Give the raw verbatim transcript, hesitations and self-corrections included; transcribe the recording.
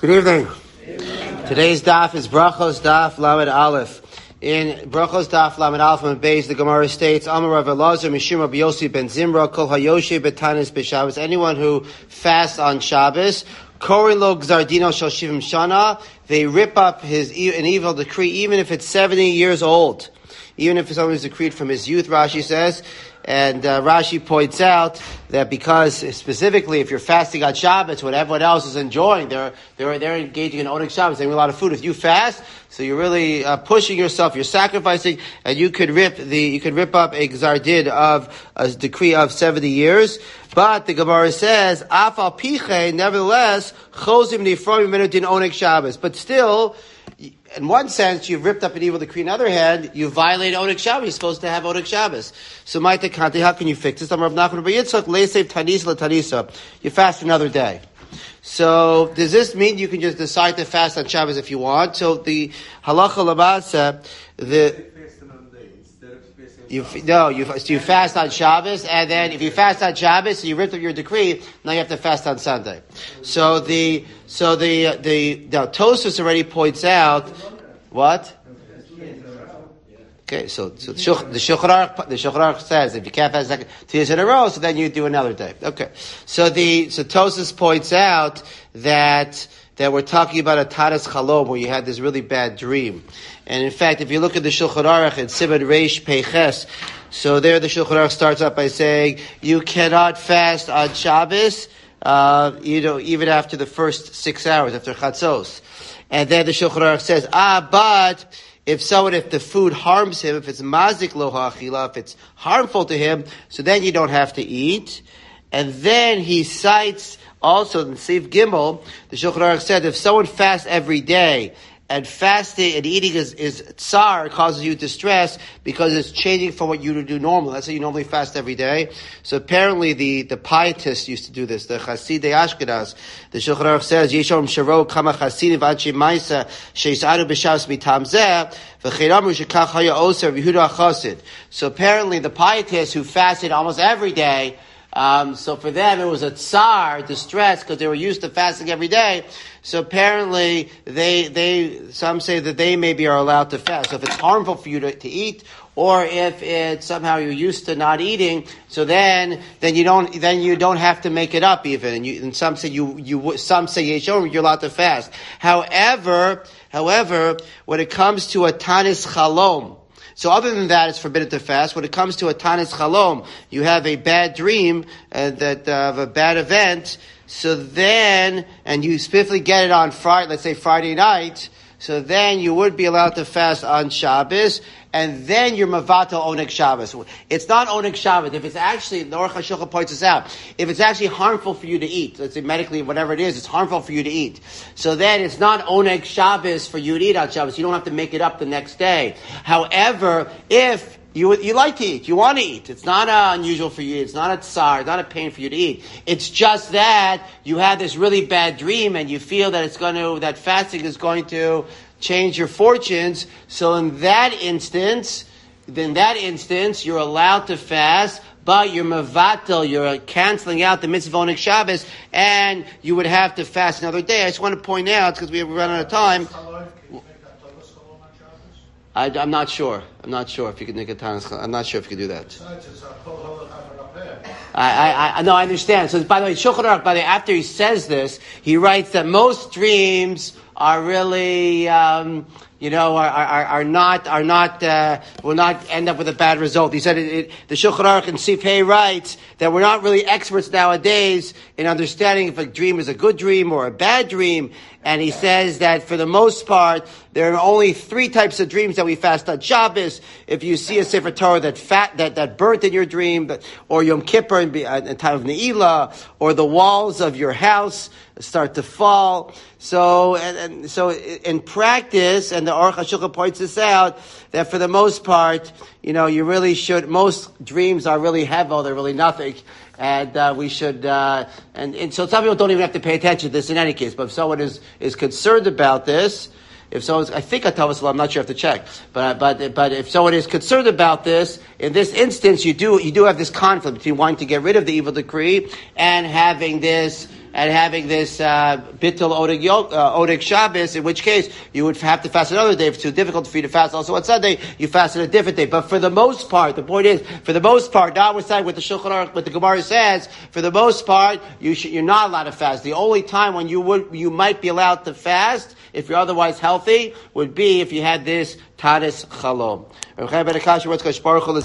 Good evening. Today's daf is Brachos Daf Lamed Aleph. In Brachos Daf Lamed Aleph and Beis, the Gemara states, Amar Rav Elazar Mishum Rabbi Yossi ben Zimra Kol Hayoshe Betanis B'Shabbos. Anyone who fasts on Shabbos, Korin Lo Gzardino Shel Shivim Shana, they rip up his an evil decree, even if it's seventy years old, even if someone is decreed from his youth. Rashi says. And uh, Rashi points out that because specifically if you're fasting on Shabbos when everyone else is enjoying, they're they're they're engaging in Oneg Shabbos, they're eating a lot of food. If you fast, so you're really uh, pushing yourself, you're sacrificing, and you could rip the you could rip up a gzar din of a decree of seventy years. But the Gemara says, Afal Piche, nevertheless, Chozim Nifrom Minu Din Oneg Shabbos. But still, in one sense, you've ripped up an evil decree. On the other hand, you violate Oneg Shabbos. You're supposed to have Oneg Shabbos. So, Maite Kanti, how can you fix this? I'm Rav Nachman Bar Yitzchak, Leisev Tanisa L'Tanisa. You fast another day. So, does this mean you can just decide to fast on Shabbos if you want? So, the halacha labasa, the You, no, you, so you fast on Shabbos, and then if you fast on Shabbos, so you ripped up your decree, now you have to fast on Sunday. So the, so the, the, now Tosfos already points out, what? Okay, so, so the Shulchan Aruch, the Shulchan Aruch says, if you can't fast two days in a row, so then you do another day. Okay. So the, so Tosfos points out that, that we're talking about a Taras Chalom, where you had this really bad dream. And in fact, if you look at the Shulchan Aruch, it's Siman Reish Peiches. So there the Shulchan Aruch starts out by saying, you cannot fast on Shabbos, uh, you know, even after the first six hours, after Chatzos. And then the Shulchan Aruch says, ah, but if someone, if the food harms him, if it's mazik lo ha'achila, if it's harmful to him, so then you don't have to eat. And then he cites also in Seif Gimel, the Shulchan Aruch said, if someone fasts every day, and fasting and eating is, is tsar, causes you distress because it's changing from what you do normally. Let's say you normally fast every day. So apparently the, the pietists used to do this, the Chasidei Ashkenaz. The Shulchan Aruch says, Yeshom Sharo Kama Chasidim V'Anshei Maisa Sheisadu B'Shavs Mitam Zeh V'Cheiramru Shekach Haya Oser V'Yehuda Chasid. So apparently the pietists who fasted almost every day, Um, so for them it was a tsar, distress, because they were used to fasting every day. So apparently they, they, some say that they maybe are allowed to fast. So if it's harmful for you to, to eat, or if it's somehow you're used to not eating, so then, then you don't, then you don't have to make it up even. And, you, and some say you, you, some say Yeshom, you're allowed to fast. However, however, when it comes to a Tanis Chalom, so other than that, it's forbidden to fast. When it comes to a Tanis Chalom, you have a bad dream, uh, that, uh, of a bad event, so then, and you specifically get it on Friday, let's say Friday night, so then you would be allowed to fast on Shabbos, and then you're Mavatal Oneg Shabbos. It's not Oneg Shabbos. If it's actually, the Aruch HaShulchan points this out, if it's actually harmful for you to eat, let's say medically, whatever it is, it's harmful for you to eat. So then it's not Oneg Shabbos for you to eat on Shabbos. You don't have to make it up the next day. However, if You, you like to eat. You want to eat. It's not uh, unusual for you. It's not a tsar. It's not a pain for you to eat. It's just that you had this really bad dream and you feel that it's going to, that fasting is going to change your fortunes. So in that instance, in that instance, you're allowed to fast, but you're mevatel, you're canceling out the mitzvah Oneg Shabbos, and you would have to fast another day. I just want to point out, because we have run out of time, I, I'm not sure. I'm not sure if you could make a Tanis. I'm not sure if you could do that. I, I, I, no, I understand. So, by the way, Shulchan Aruch, by the way, after he says this, he writes that most dreams are really, um, you know, are, are, are not, are not, uh, will not end up with a bad result. He said it, it, the Shulchan Aruch in Sif Hey writes that we're not really experts nowadays in understanding if a dream is a good dream or a bad dream. And he says that for the most part, there are only three types of dreams that we fast on Shabbos. If you see a Sefer Torah that fat, that, that burnt in your dream, but, or Yom Kippur in, in time of Ne'ilah, or the walls of your house start to fall. So, and, and so in practice, and the Aruch HaShulchan points this out, that for the most part, you know, you really should, most dreams are really hevel, they're really nothing. And uh, we should, uh, and, and so some people don't even have to pay attention to this in any case. But if someone is, is concerned about this, if someone's, I think Atav Salam, I'm not sure, I have to check. But but but if someone is concerned about this, in this instance, you do you do have this conflict between wanting to get rid of the evil decree and having this and having this uh, bittul odeg yo- uh, odeg Shabbos, in which case you would have to fast another day. If it's too difficult for you to fast also on Sunday, you fast on a different day. But for the most part, the point is, for the most part, notwithstanding what the Shulchan Aruch, what the Gemara says, for the most part, you should, you're not allowed to fast. The only time when you would you might be allowed to fast, if you're otherwise healthy, would be if you had this Tanis Chalom.